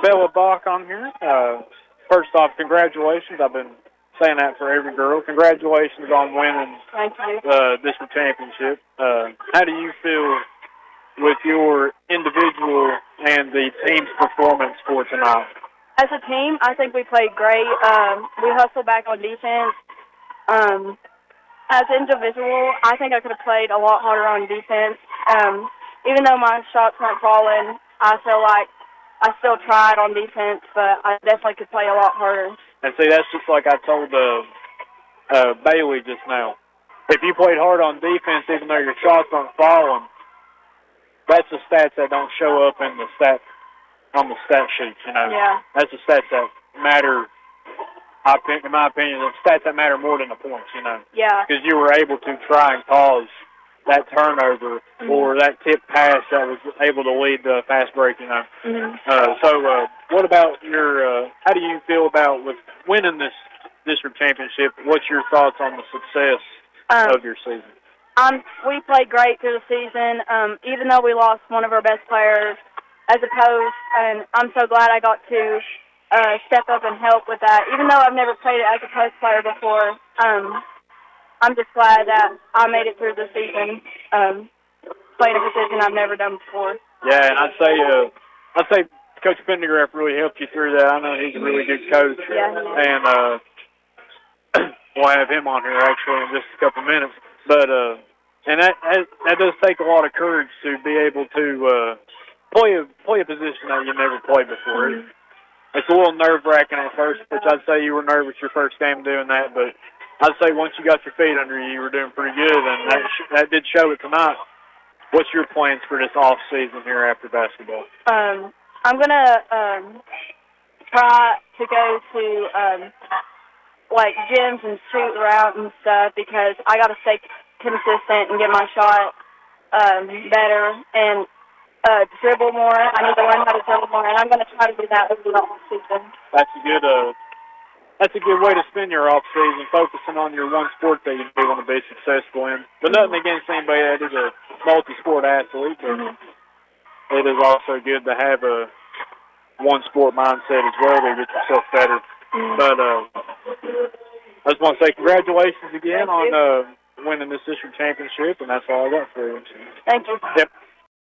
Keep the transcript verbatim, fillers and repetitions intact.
Bella Bach on here. Uh, first off, congratulations. I've been saying that for every girl. Congratulations on winning Thank you. the district championship. Uh, how do you feel with your individual and the team's performance for tonight? As a team, I think we played great. Um, we hustled back on defense. Um, as an individual, I think I could have played a lot harder on defense. Um, even though my shots weren't falling, I feel like I still tried on defense, but I definitely could play a lot harder. And see, that's just like I told uh, uh, Bailey just now. If you played hard on defense, even though your shots aren't falling, that's the stats that don't show up in the stat on the stat sheet. You know, Yeah. that's the stats that matter. I think, in my opinion, the stats that matter more than the points. You know, Yeah. because you were able to try and cause that turnover Mm-hmm. or that tip pass that was able to lead to a fast break. You know. Mm-hmm. Uh, so, uh, what about your? Uh, how do you feel about with winning this district championship? What's your thoughts on the success Um, of your season? Um, we played great through the season, um, even though we lost one of our best players as a coach, and I'm so glad I got to uh, step up and help with that. Even though I've never played it as a post player before, um, I'm just glad that I made it through the season, um, played a position I've never done before. Yeah, and I'd say, uh, I'd say Coach Pendergraft really helped you through that. I know he's a really good coach, Yeah. and uh, we'll have him on here actually in just a couple minutes. But uh, and that, that that does take a lot of courage to be able to uh, play a play a position that you never played before. Mm-hmm. It's a little nerve wracking at first, which I'd say you were nervous your first game doing that, but I'd say once you got your feet under you, you were doing pretty good, and that sh- that did show it tonight. What's your plans for this off season here after basketball? Um, I'm gonna um, try to go to um, like gyms and shoot around and stuff because I gotta stay consistent and get my shot um, better and uh, dribble more. I need to learn how to dribble more, and I'm gonna try to do that over the off season. That's a good uh, that's a good way to spend your off season, focusing on your one sport that you do want to be successful in. But nothing against anybody that is a multi-sport athlete, but Mm-hmm. it is also good to have a one sport mindset as well to get yourself better. Mm-hmm. But uh, I just want to say congratulations again Thank on you. uh, winning this district championship, and that's all I got for you. Thank you. Yep.